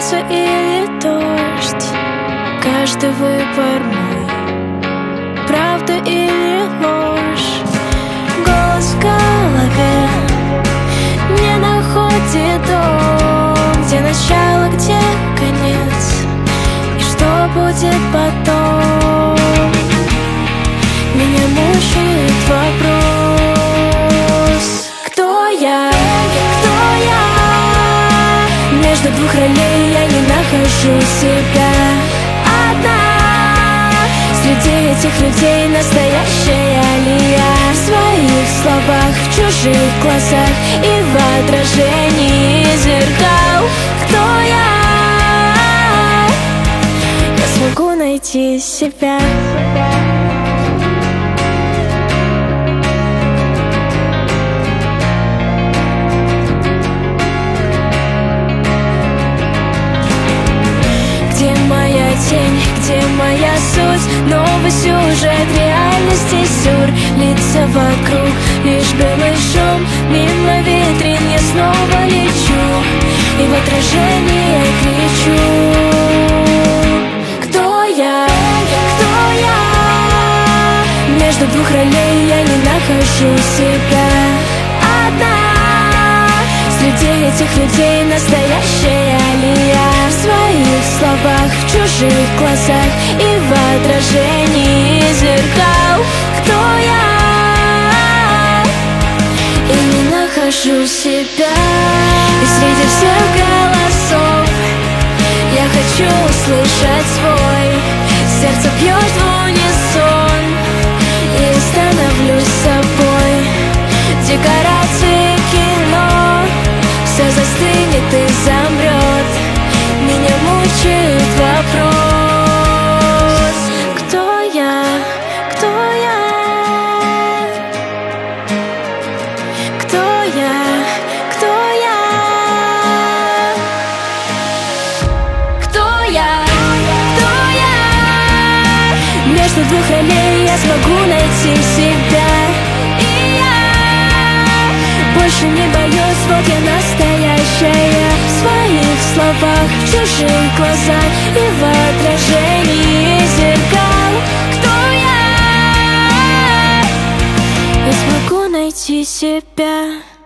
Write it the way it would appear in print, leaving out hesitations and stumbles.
солнце или дождь, каждый выбор мой, правда или ложь. Голос в голове не находит дом, где начало, где конец, и что будет потом. Меня мучает вопрос: кто я? Кто я? Между двух ролей я не нахожу себя одна. Среди этих людей настоящая ли я? В своих словах, в чужих глазах и в отражении зеркал. Кто я? Я смогу найти себя. Тень, где моя суть? Новый сюжет реальности сюр. Лица вокруг, лишь белый шум. Мимо витрин я снова лечу, и в отражение кричу: кто я? Кто я? Между двух ролей я не нахожу себя одна. Среди этих людей настоящая ли я? В своих словах, в чужих глазах и в отражении зеркал. Кто я? И не нахожу себя. И среди всех голосов я хочу услышать свой. Сердце бьет в унисон, и становлюсь собой. Декорации кино, все застынет и замрет. Меня мучает вопрос: кто я? Кто я? Кто я? Кто я? Кто я? Кто я? Между двух ролей я смогу найти себя. И я больше не боюсь, вот я настоящая. В своих словах, в чужих глазах и в отражении зеркал. Кто я? Я смогу найти себя.